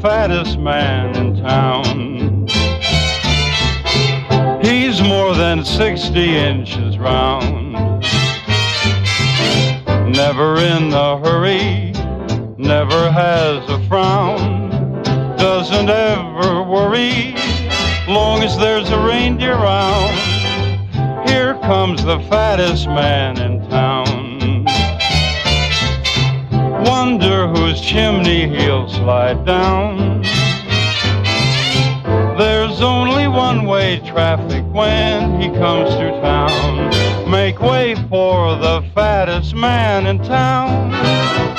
fattest man in town. He's more than 60 inches round. Never in a hurry, never has a frown. Doesn't ever worry, long as there's a reindeer round. Here comes the fattest man in town. Wonder whose chimney he'll slide down. There's only one-way traffic when he comes to town. Make way for the fattest man in town.